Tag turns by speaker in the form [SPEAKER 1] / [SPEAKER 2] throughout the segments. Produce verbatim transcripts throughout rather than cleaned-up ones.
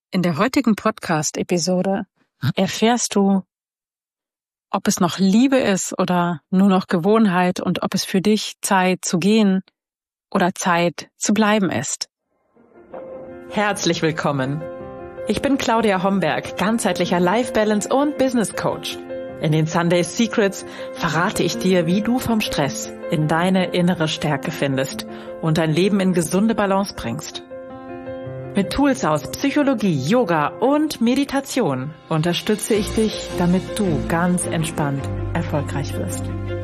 [SPEAKER 1] In der heutigen Podcast-Episode erfährst du, ob es noch Liebe ist oder nur noch Gewohnheit und ob es für dich Zeit zu gehen oder Zeit zu bleiben ist.
[SPEAKER 2] Herzlich willkommen. Ich bin Claudia Homberg, ganzheitlicher Life Balance und Business Coach. In den Sunday Secrets verrate ich dir, wie du vom Stress in deine innere Stärke findest und dein Leben in gesunde Balance bringst. Mit Tools aus Psychologie, Yoga und Meditation unterstütze ich dich, damit du ganz entspannt erfolgreich wirst.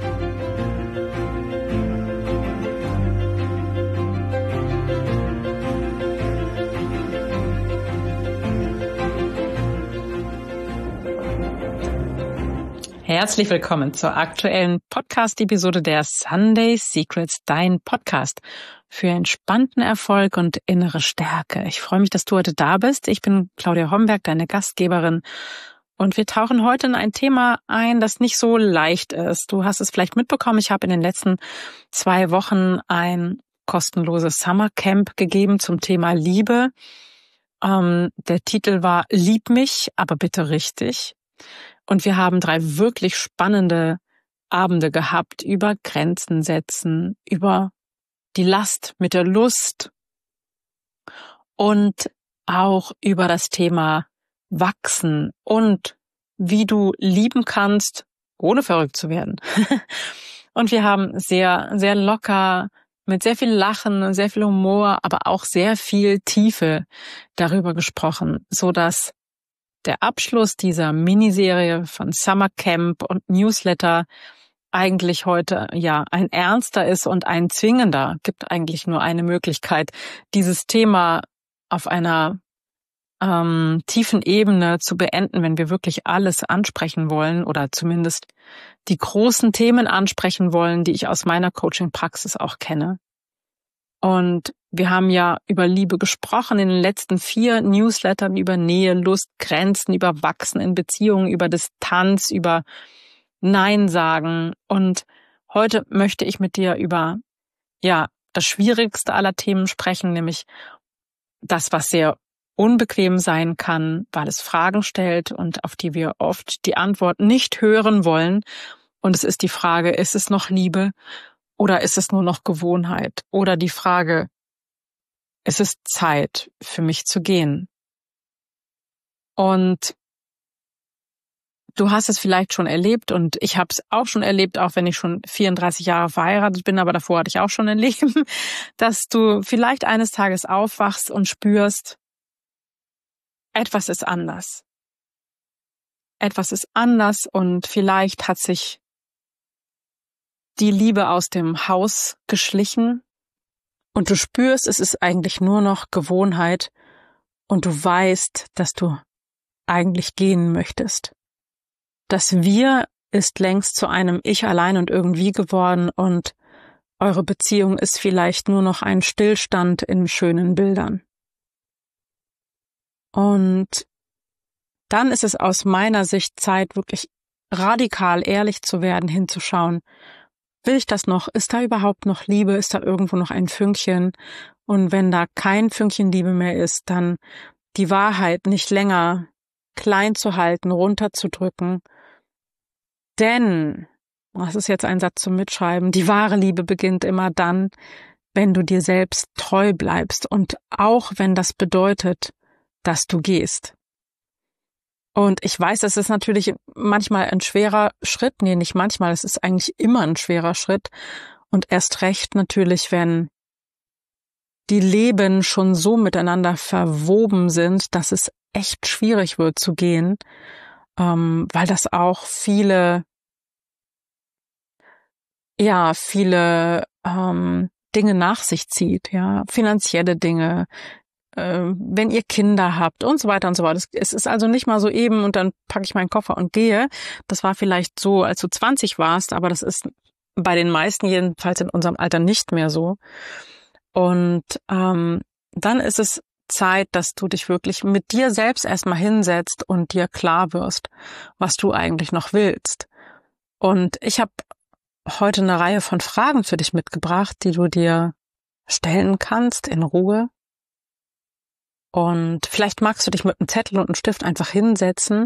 [SPEAKER 1] Herzlich willkommen zur aktuellen Podcast-Episode der Sunday Secrets, dein Podcast für entspannten Erfolg und innere Stärke. Ich freue mich, dass du heute da bist. Ich bin Claudia Homberg, deine Gastgeberin, und wir tauchen heute in ein Thema ein, das nicht so leicht ist. Du hast es vielleicht mitbekommen, ich habe in den letzten zwei Wochen ein kostenloses Summercamp gegeben zum Thema Liebe. Ähm, der Titel war Lieb mich, aber bitte richtig. Und wir haben drei wirklich spannende Abende gehabt über Grenzen setzen, über die Last mit der Lust und auch über das Thema Wachsen und wie du lieben kannst, ohne verrückt zu werden. Und wir haben sehr, sehr locker, mit sehr viel Lachen, sehr viel Humor, aber auch sehr viel Tiefe darüber gesprochen, so dass der Abschluss dieser Miniserie von Summercamp und Newsletter eigentlich heute ja ein ernster ist und ein zwingender. Gibt eigentlich nur eine Möglichkeit, dieses Thema auf einer ähm, tiefen Ebene zu beenden, wenn wir wirklich alles ansprechen wollen oder zumindest die großen Themen ansprechen wollen, die ich aus meiner Coaching-Praxis auch kenne. Und wir haben ja über Liebe gesprochen in den letzten vier Newslettern, über Nähe, Lust, Grenzen, über Wachsen in Beziehungen, über Distanz, über Nein sagen. Und heute möchte ich mit dir über, ja, das schwierigste aller Themen sprechen, nämlich das, was sehr unbequem sein kann, weil es Fragen stellt und auf die wir oft die Antwort nicht hören wollen. Und es ist die Frage, ist es noch Liebe? Oder ist es nur noch Gewohnheit? Oder die Frage, es ist Zeit für mich zu gehen. Und du hast es vielleicht schon erlebt und ich habe es auch schon erlebt, auch wenn ich schon vierunddreißig Jahre verheiratet bin, aber davor hatte ich auch schon ein Leben, dass du vielleicht eines Tages aufwachst und spürst, etwas ist anders. Etwas ist anders und vielleicht hat sich die Liebe aus dem Haus geschlichen und du spürst, es ist eigentlich nur noch Gewohnheit und du weißt, dass du eigentlich gehen möchtest. Das Wir ist längst zu einem Ich allein und irgendwie geworden und eure Beziehung ist vielleicht nur noch ein Stillstand in schönen Bildern. Und dann ist es aus meiner Sicht Zeit, wirklich radikal ehrlich zu werden, hinzuschauen. Will ich das noch? Ist da überhaupt noch Liebe? Ist da irgendwo noch ein Fünkchen? Und wenn da kein Fünkchen Liebe mehr ist, dann die Wahrheit nicht länger klein zu halten, runterzudrücken. Denn, das ist jetzt ein Satz zum Mitschreiben, die wahre Liebe beginnt immer dann, wenn du dir selbst treu bleibst und auch wenn das bedeutet, dass du gehst. Und ich weiß, es ist natürlich manchmal ein schwerer Schritt. Nee, nicht manchmal, es ist eigentlich immer ein schwerer Schritt. Und erst recht natürlich, wenn die Leben schon so miteinander verwoben sind, dass es echt schwierig wird zu gehen, ähm, weil das auch viele, ja, viele ähm, Dinge nach sich zieht, ja, finanzielle Dinge, wenn ihr Kinder habt und so weiter und so weiter. Es ist also nicht mal so eben und dann packe ich meinen Koffer und gehe. Das war vielleicht so, als du zwanzig warst, aber das ist bei den meisten jedenfalls in unserem Alter nicht mehr so. Und ähm, dann ist es Zeit, dass du dich wirklich mit dir selbst erstmal hinsetzt und dir klar wirst, was du eigentlich noch willst. Und ich habe heute eine Reihe von Fragen für dich mitgebracht, die du dir stellen kannst in Ruhe. Und vielleicht magst du dich mit einem Zettel und einem Stift einfach hinsetzen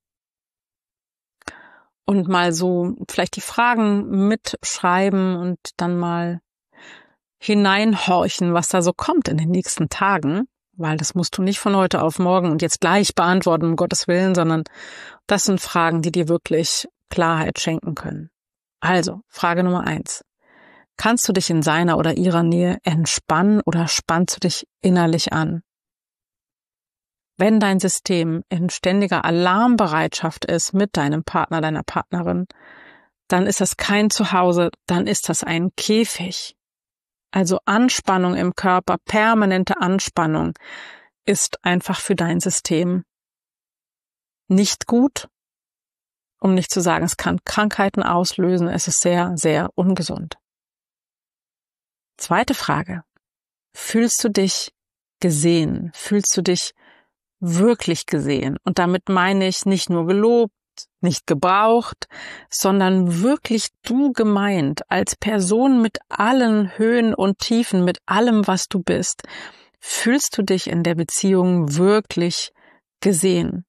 [SPEAKER 1] und mal so vielleicht die Fragen mitschreiben und dann mal hineinhorchen, was da so kommt in den nächsten Tagen, weil das musst du nicht von heute auf morgen und jetzt gleich beantworten, um Gottes Willen, sondern das sind Fragen, die dir wirklich Klarheit schenken können. Also, Frage Nummer eins. Kannst du dich in seiner oder ihrer Nähe entspannen oder spannst du dich innerlich an? Wenn dein System in ständiger Alarmbereitschaft ist mit deinem Partner, deiner Partnerin, dann ist das kein Zuhause, dann ist das ein Käfig. Also Anspannung im Körper, permanente Anspannung ist einfach für dein System nicht gut, um nicht zu sagen, es kann Krankheiten auslösen, es ist sehr, sehr ungesund. Zweite Frage. Fühlst du dich gesehen? Fühlst du dich wirklich gesehen? Und damit meine ich nicht nur gelobt, nicht gebraucht, sondern wirklich du gemeint, als Person mit allen Höhen und Tiefen, mit allem, was du bist. Fühlst du dich in der Beziehung wirklich gesehen?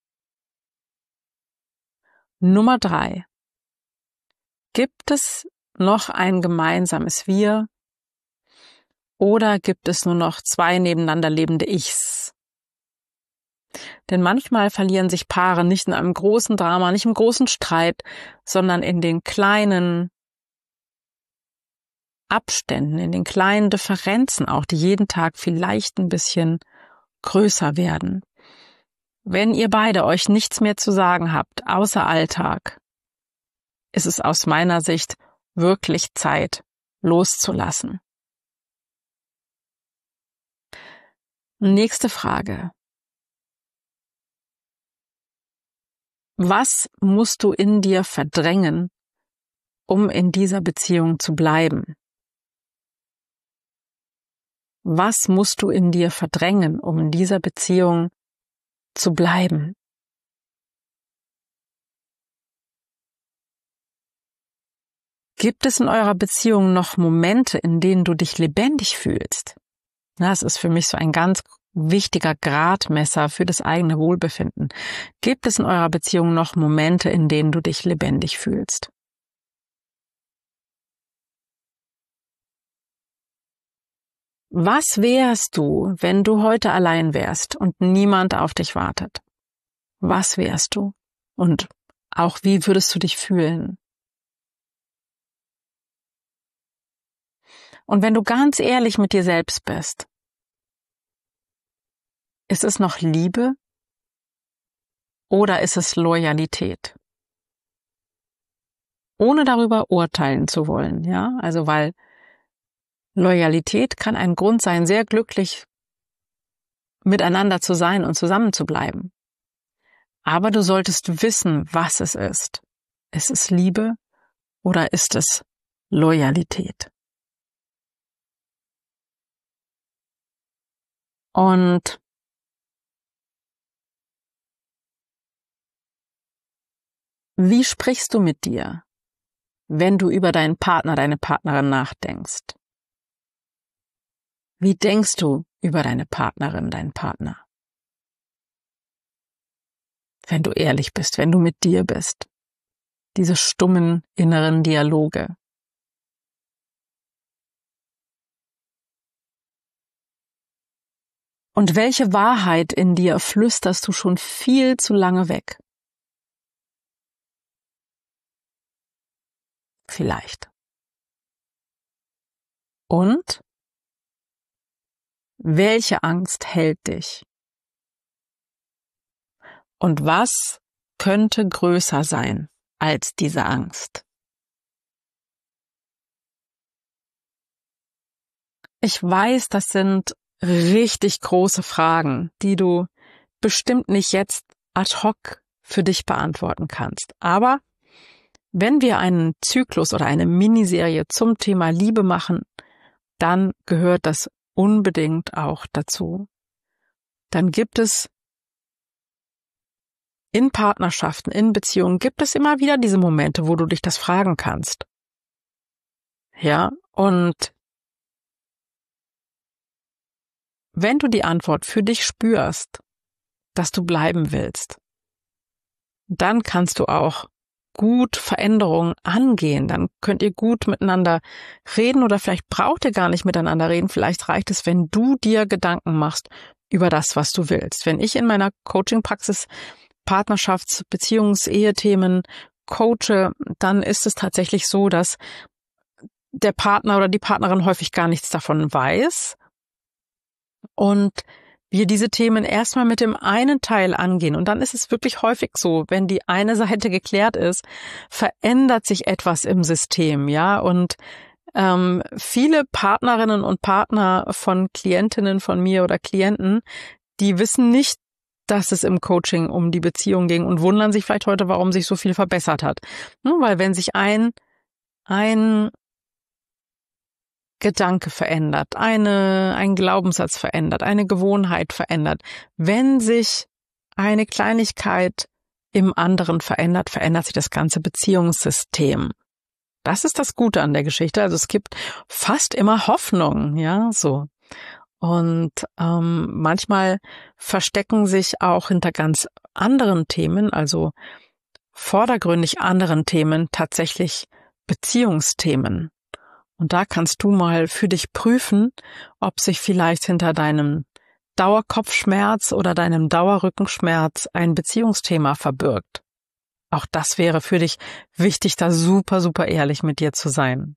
[SPEAKER 1] Nummer drei. Gibt es noch ein gemeinsames Wir oder gibt es nur noch zwei nebeneinander lebende Ichs? Denn manchmal verlieren sich Paare nicht in einem großen Drama, nicht im großen Streit, sondern in den kleinen Abständen, in den kleinen Differenzen auch, die jeden Tag vielleicht ein bisschen größer werden. Wenn ihr beide euch nichts mehr zu sagen habt, außer Alltag, ist es aus meiner Sicht wirklich Zeit, loszulassen. Nächste Frage. Was musst du in dir verdrängen, um in dieser Beziehung zu bleiben? Was musst du in dir verdrängen, um in dieser Beziehung zu bleiben? Gibt es in eurer Beziehung noch Momente, in denen du dich lebendig fühlst? Das ist für mich so ein ganz wichtiger Gradmesser für das eigene Wohlbefinden. Gibt es in eurer Beziehung noch Momente, in denen du dich lebendig fühlst? Was wärst du, wenn du heute allein wärst und niemand auf dich wartet? Was wärst du? Und auch wie würdest du dich fühlen? Und wenn du ganz ehrlich mit dir selbst bist, ist es noch Liebe oder ist es Loyalität? Ohne darüber urteilen zu wollen, ja? Also, weil Loyalität kann ein Grund sein, sehr glücklich miteinander zu sein und zusammen zu bleiben. Aber du solltest wissen, was es ist. Ist es Liebe oder ist es Loyalität? Und wie sprichst du mit dir, wenn du über deinen Partner, deine Partnerin nachdenkst? Wie denkst du über deine Partnerin, deinen Partner? Wenn du ehrlich bist, wenn du mit dir bist. Diese stummen inneren Dialoge. Und welche Wahrheit in dir flüsterst du schon viel zu lange weg? Vielleicht. Und welche Angst hält dich? Und was könnte größer sein als diese Angst? Ich weiß, das sind richtig große Fragen, die du bestimmt nicht jetzt ad hoc für dich beantworten kannst. Aber wenn wir einen Zyklus oder eine Miniserie zum Thema Liebe machen, dann gehört das unbedingt auch dazu. Dann gibt es in Partnerschaften, in Beziehungen, gibt es immer wieder diese Momente, wo du dich das fragen kannst. Ja, und wenn du die Antwort für dich spürst, dass du bleiben willst, dann kannst du auch gut Veränderungen angehen. Dann könnt ihr gut miteinander reden oder vielleicht braucht ihr gar nicht miteinander reden. Vielleicht reicht es, wenn du dir Gedanken machst über das, was du willst. Wenn ich in meiner Coaching-Praxis Partnerschafts-, Beziehungs-, Ehethemen coache, dann ist es tatsächlich so, dass der Partner oder die Partnerin häufig gar nichts davon weiß und wir diese Themen erstmal mit dem einen Teil angehen. Und dann ist es wirklich häufig so, wenn die eine Seite geklärt ist, verändert sich etwas im System, ja. Und ähm, viele Partnerinnen und Partner von Klientinnen von mir oder Klienten, die wissen nicht, dass es im Coaching um die Beziehung ging und wundern sich vielleicht heute, warum sich so viel verbessert hat. Nur weil wenn sich ein ein Gedanke verändert, eine, ein Glaubenssatz verändert, eine Gewohnheit verändert. Wenn sich eine Kleinigkeit im anderen verändert, verändert sich das ganze Beziehungssystem. Das ist das Gute an der Geschichte. Also es gibt fast immer Hoffnung, ja, so. Und ähm, manchmal verstecken sich auch hinter ganz anderen Themen, also vordergründig anderen Themen, tatsächlich Beziehungsthemen. Und da kannst du mal für dich prüfen, ob sich vielleicht hinter deinem Dauerkopfschmerz oder deinem Dauerrückenschmerz ein Beziehungsthema verbirgt. Auch das wäre für dich wichtig, da super, super ehrlich mit dir zu sein.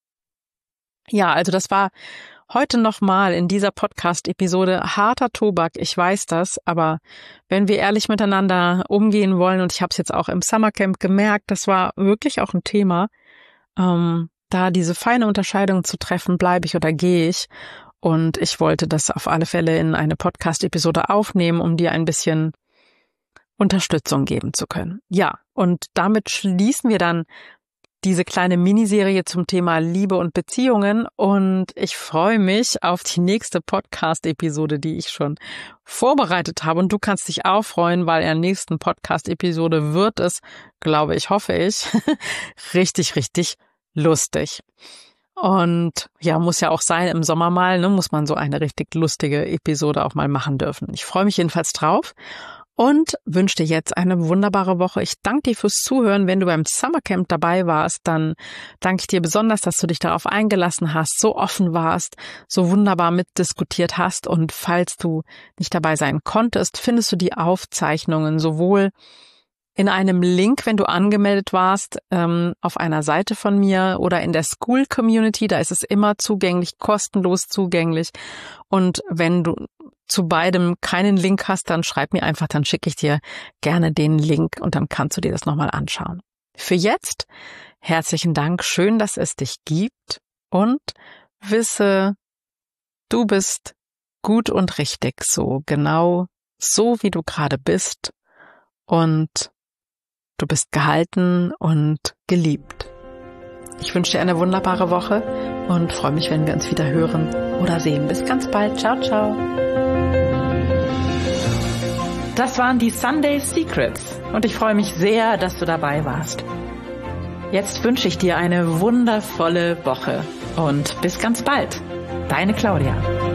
[SPEAKER 1] Ja, also das war heute nochmal in dieser Podcast-Episode harter Tobak, ich weiß das, aber wenn wir ehrlich miteinander umgehen wollen, und ich habe es jetzt auch im Summercamp gemerkt, das war wirklich auch ein Thema, ähm, da diese feine Unterscheidung zu treffen, bleibe ich oder gehe ich. Und ich wollte das auf alle Fälle in eine Podcast-Episode aufnehmen, um dir ein bisschen Unterstützung geben zu können. Ja, und damit schließen wir dann diese kleine Miniserie zum Thema Liebe und Beziehungen. Und ich freue mich auf die nächste Podcast-Episode, die ich schon vorbereitet habe. Und du kannst dich auch freuen, weil in der nächsten Podcast-Episode wird es, glaube ich, hoffe ich, richtig, richtig lustig. Und ja, muss ja auch sein, im Sommer mal, ne, muss man so eine richtig lustige Episode auch mal machen dürfen. Ich freue mich jedenfalls drauf und wünsche dir jetzt eine wunderbare Woche. Ich danke dir fürs Zuhören. Wenn du beim Summercamp dabei warst, dann danke ich dir besonders, dass du dich darauf eingelassen hast, so offen warst, so wunderbar mitdiskutiert hast. Und falls du nicht dabei sein konntest, findest du die Aufzeichnungen sowohl in einem Link, wenn du angemeldet warst, ähm, auf einer Seite von mir oder in der School Community, da ist es immer zugänglich, kostenlos zugänglich. Und wenn du zu beidem keinen Link hast, dann schreib mir einfach, dann schicke ich dir gerne den Link und dann kannst du dir das nochmal anschauen. Für jetzt herzlichen Dank, schön, dass es dich gibt und wisse, du bist gut und richtig so, genau so, wie du gerade bist und du bist gehalten und geliebt. Ich wünsche dir eine wunderbare Woche und freue mich, wenn wir uns wieder hören oder sehen. Bis ganz bald. Ciao, ciao.
[SPEAKER 2] Das waren die Sunday Secrets und ich freue mich sehr, dass du dabei warst. Jetzt wünsche ich dir eine wundervolle Woche und bis ganz bald. Deine Claudia.